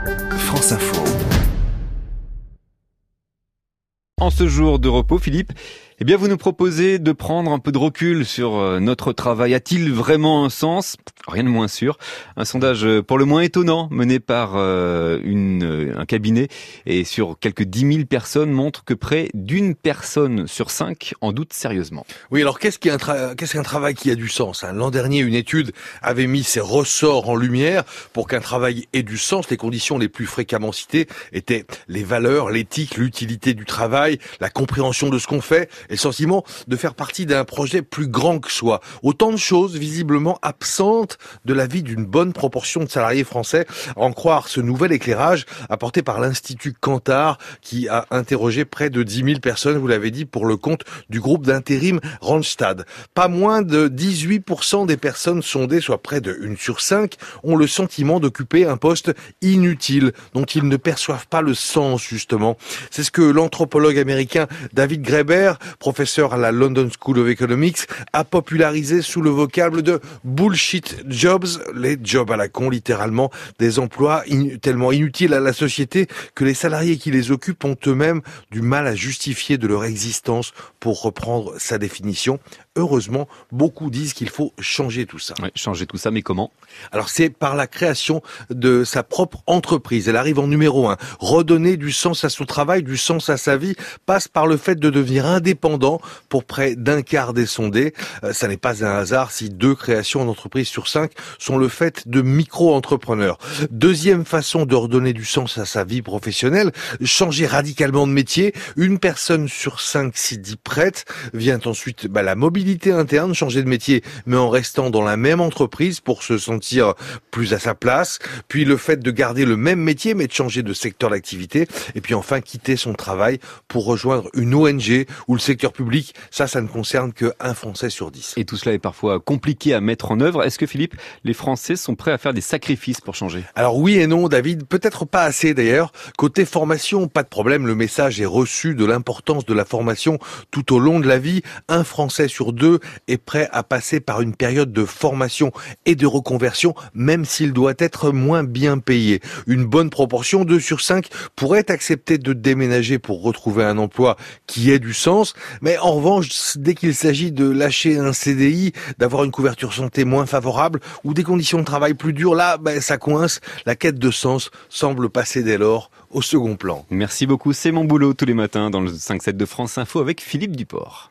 France Info. En ce jour de repos, Philippe, vous nous proposez de prendre un peu de recul sur notre travail. A-t-il vraiment un sens ? Rien de moins sûr. Un sondage pour le moins étonnant mené par un cabinet et sur quelques 10 000 personnes montre que près d'une personne sur 5 en doute sérieusement. Oui, alors qu'est-ce qu'un travail qui a du sens ? L'an dernier, une étude avait mis ses ressorts en lumière. Pour qu'un travail ait du sens, les conditions les plus fréquemment citées étaient les valeurs, l'éthique, l'utilité du travail, la compréhension de ce qu'on fait et le sentiment de faire partie d'un projet plus grand que soi. Autant de choses visiblement absentes de la vie d'une bonne proportion de salariés français, à en croire ce nouvel éclairage apporté par l'Institut Kantar qui a interrogé près de 10 000 personnes, vous l'avez dit, pour le compte du groupe d'intérim Randstad. Pas moins de 18% des personnes sondées, soit près de 1 sur 5, ont le sentiment d'occuper un poste inutile, dont ils ne perçoivent pas le sens, justement. C'est ce que l'anthropologue américain David Graeber, professeur à la London School of Economics, a popularisé sous le vocable de bullshit jobs, les jobs à la con, littéralement, des emplois tellement inutiles à la société que les salariés qui les occupent ont eux-mêmes du mal à justifier de leur existence, pour reprendre sa définition. Heureusement, beaucoup disent qu'il faut changer tout ça. Oui, changer tout ça, mais comment ? Alors c'est par la création de sa propre entreprise. Elle arrive en numéro 1. Redonner du sens à son travail, du sens à sa vie, passe par le fait de devenir indépendant pour près d'un quart des sondés. Ça n'est pas un hasard si 2 créations d'entreprises sur 5 sont le fait de micro-entrepreneurs. Deuxième façon de redonner du sens à sa vie professionnelle, changer radicalement de métier. Une personne sur 5 s'y dit prête. Vient ensuite la mobilité interne, changer de métier, mais en restant dans la même entreprise pour se sentir plus à sa place. Puis le fait de garder le même métier, mais de changer de secteur d'activité. Et puis enfin, quitter son travail pour rejoindre une ONG ou le secteur public. Ça ne concerne qu'un Français sur 10. Et tout cela est parfois compliqué à mettre en œuvre. Est-ce que, Philippe, les Français sont prêts à faire des sacrifices pour changer ? Alors oui et non, David. Peut-être pas assez d'ailleurs. Côté formation, pas de problème. Le message est reçu de l'importance de la formation tout au long de la vie. Un Français sur 2 est prêt à passer par une période de formation et de reconversion, même s'il doit être moins bien payé. Une bonne proportion, 2 sur 5, pourrait accepter de déménager pour retrouver un emploi qui ait du sens. Mais en revanche, dès qu'il s'agit de lâcher un CDI, d'avoir une couverture santé moins favorable ou des conditions de travail plus dures, là, ça coince. La quête de sens semble passer dès lors au second plan. Merci beaucoup, c'est mon boulot tous les matins dans le 5-7 de France Info avec Philippe Duport.